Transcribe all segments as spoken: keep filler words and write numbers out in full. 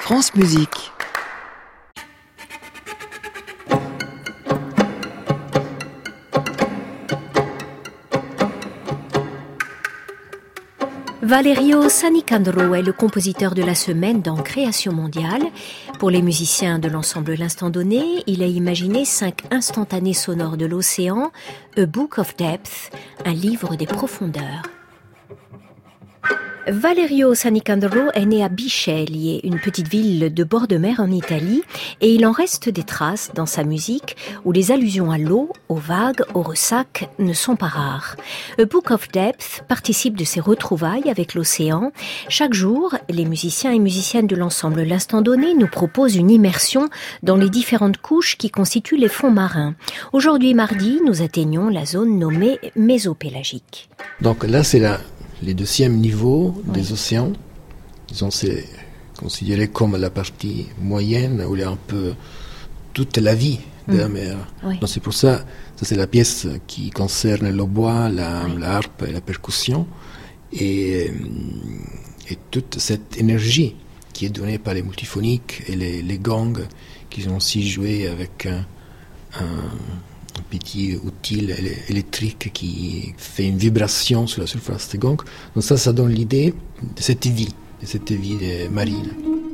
France Musique. Valerio Sanicandro est le compositeur de la semaine dans Création mondiale. Pour les musiciens de l'ensemble L'Instant Donné, il a imaginé cinq instantanés sonores de l'océan, A Book of Depth, un livre des profondeurs. Valerio Sanicandro est né à Bisceglie, une petite ville de bord de mer en Italie, et il en reste des traces dans sa musique où les allusions à l'eau, aux vagues, aux ressacs ne sont pas rares. A Book of Depth participe de ses retrouvailles avec l'océan. Chaque jour, les musiciens et musiciennes de l'ensemble L'Instant Donné nous proposent une immersion dans les différentes couches qui constituent les fonds marins. Aujourd'hui, mardi, nous atteignons la zone nommée mésopélagique. Donc là, c'est la... les deuxièmes niveaux oui. des océans. Disons, c'est considéré comme la partie moyenne où il y a un peu toute la vie de mmh. la mer. Oui. Donc c'est pour ça, ça c'est la pièce qui concerne le bois, la, oui. la harpe et la percussion, et, et toute cette énergie qui est donnée par les multiphoniques et les, les gongs qui ont aussi joué avec un, un un petit outil électrique qui fait une vibration sur la surface des gongs. Donc ça, ça donne l'idée de cette vie, de cette vie marine.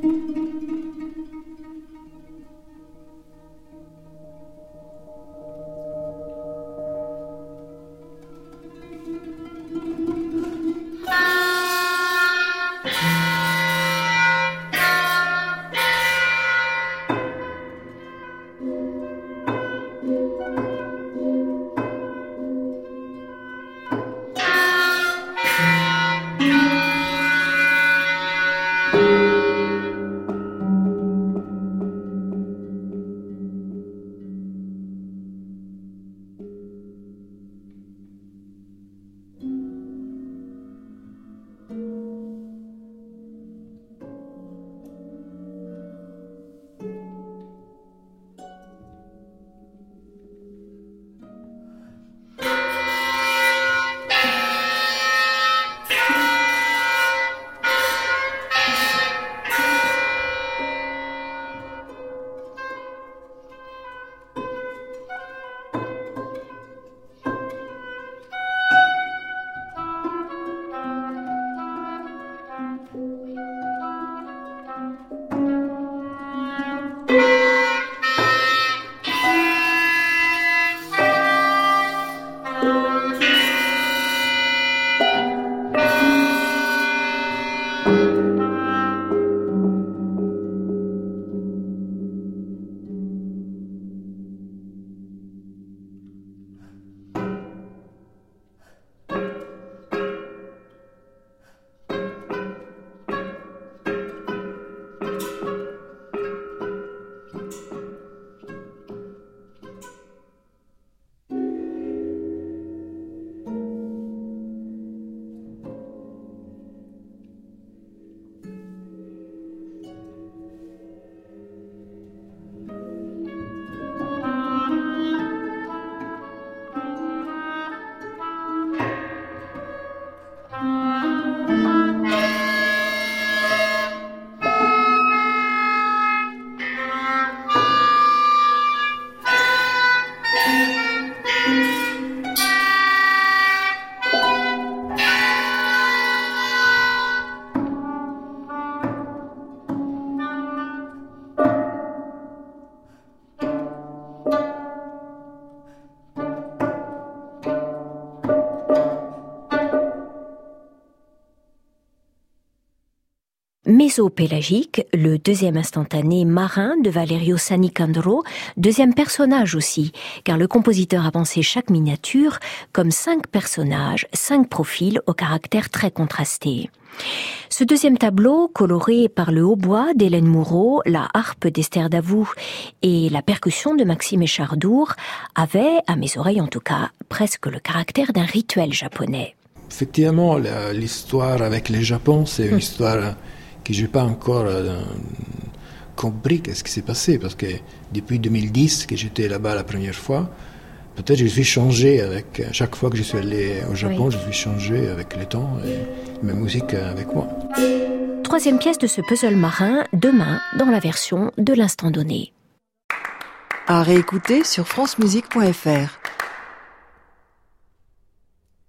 Mésopélagique, le deuxième instantané marin de Valerio Sanicandro, deuxième personnage aussi, car le compositeur a pensé chaque miniature comme cinq personnages, cinq profils au caractère très contrasté. Ce deuxième tableau, coloré par le hautbois d'Hélène Moureau, la harpe d'Esther Davout et la percussion de Maxime Échardour, avait, à mes oreilles en tout cas, presque le caractère d'un rituel japonais. Effectivement, la, l'histoire avec le Japon, c'est une hum. histoire que je n'ai pas encore euh, compris ce qui s'est passé, parce que depuis deux mille dix, que j'étais là-bas la première fois, peut-être je suis changé avec, chaque fois que je suis allé au Japon, oui. je suis changé avec le temps et ma musique avec moi. troisième pièce de ce puzzle marin, demain, dans la version de l'instant donné. À réécouter sur francemusique point f r.